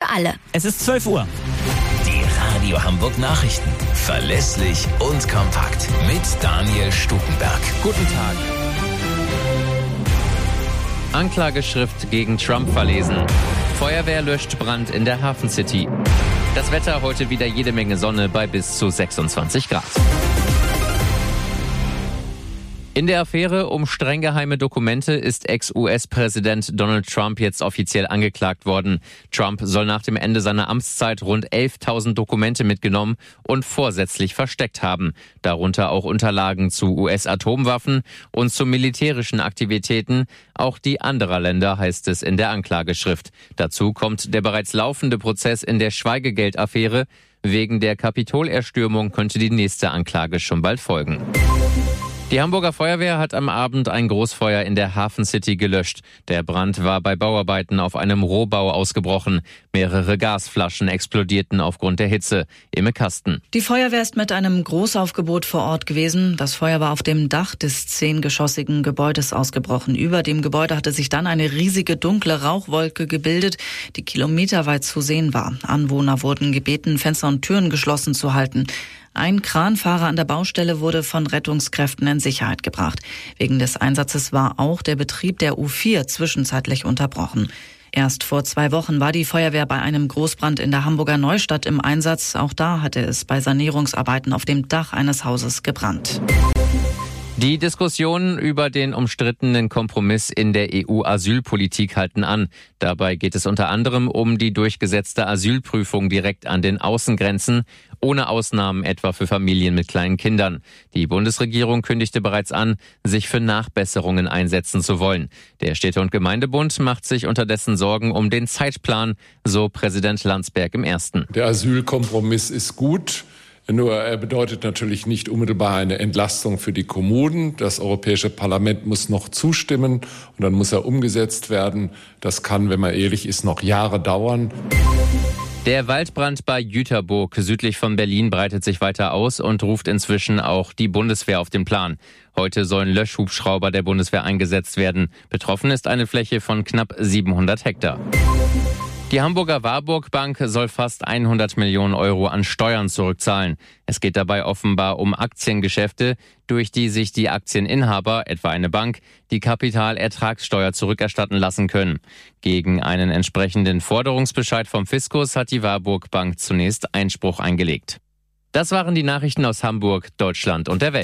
alle. Es ist 12 Uhr. Die Radio Hamburg Nachrichten. Verlässlich und kompakt. Mit Daniel Stukenberg. Guten Tag. Anklageschrift gegen Trump verlesen. Feuerwehr löscht Brand in der Hafen City. Das Wetter heute wieder jede Menge Sonne bei bis zu 26 Grad. In der Affäre um streng geheime Dokumente ist Ex-US-Präsident Donald Trump jetzt offiziell angeklagt worden. Trump soll nach dem Ende seiner Amtszeit rund 11.000 Dokumente mitgenommen und vorsätzlich versteckt haben. Darunter auch Unterlagen zu US-Atomwaffen und zu militärischen Aktivitäten, auch die anderer Länder, heißt es in der Anklageschrift. Dazu kommt der bereits laufende Prozess in der Schweigegeldaffäre. Wegen der Kapitolerstürmung könnte die nächste Anklage schon bald folgen. Die Hamburger Feuerwehr hat am Abend ein Großfeuer in der Hafen City gelöscht. Der Brand war bei Bauarbeiten auf einem Rohbau ausgebrochen. Mehrere Gasflaschen explodierten aufgrund der Hitze. Imme Kasten. Die Feuerwehr ist mit einem Großaufgebot vor Ort gewesen. Das Feuer war auf dem Dach des 10-geschossigen Gebäudes ausgebrochen. Über dem Gebäude hatte sich dann eine riesige dunkle Rauchwolke gebildet, die kilometerweit zu sehen war. Anwohner wurden gebeten, Fenster und Türen geschlossen zu halten. Ein Kranfahrer an der Baustelle wurde von Rettungskräften in Sicherheit gebracht. Wegen des Einsatzes war auch der Betrieb der U4 zwischenzeitlich unterbrochen. Erst vor 2 Wochen war die Feuerwehr bei einem Großbrand in der Hamburger Neustadt im Einsatz. Auch da hatte es bei Sanierungsarbeiten auf dem Dach eines Hauses gebrannt. Die Diskussionen über den umstrittenen Kompromiss in der EU-Asylpolitik halten an. Dabei geht es unter anderem um die durchgesetzte Asylprüfung direkt an den Außengrenzen, ohne Ausnahmen etwa für Familien mit kleinen Kindern. Die Bundesregierung kündigte bereits an, sich für Nachbesserungen einsetzen zu wollen. Der Städte- und Gemeindebund macht sich unterdessen Sorgen um den Zeitplan, so Präsident Landsberg im Ersten. Der Asylkompromiss ist gut. Nur er bedeutet natürlich nicht unmittelbar eine Entlastung für die Kommunen. Das Europäische Parlament muss noch zustimmen und dann muss er umgesetzt werden. Das kann, wenn man ehrlich ist, noch Jahre dauern. Der Waldbrand bei Jüterburg südlich von Berlin breitet sich weiter aus und ruft inzwischen auch die Bundeswehr auf den Plan. Heute sollen Löschhubschrauber der Bundeswehr eingesetzt werden. Betroffen ist eine Fläche von knapp 700 Hektar. Die Hamburger Warburg Bank soll fast 100 Millionen Euro an Steuern zurückzahlen. Es geht dabei offenbar um Aktiengeschäfte, durch die sich die Aktieninhaber, etwa eine Bank, die Kapitalertragssteuer zurückerstatten lassen können. Gegen einen entsprechenden Forderungsbescheid vom Fiskus hat die Warburg Bank zunächst Einspruch eingelegt. Das waren die Nachrichten aus Hamburg, Deutschland und der Welt.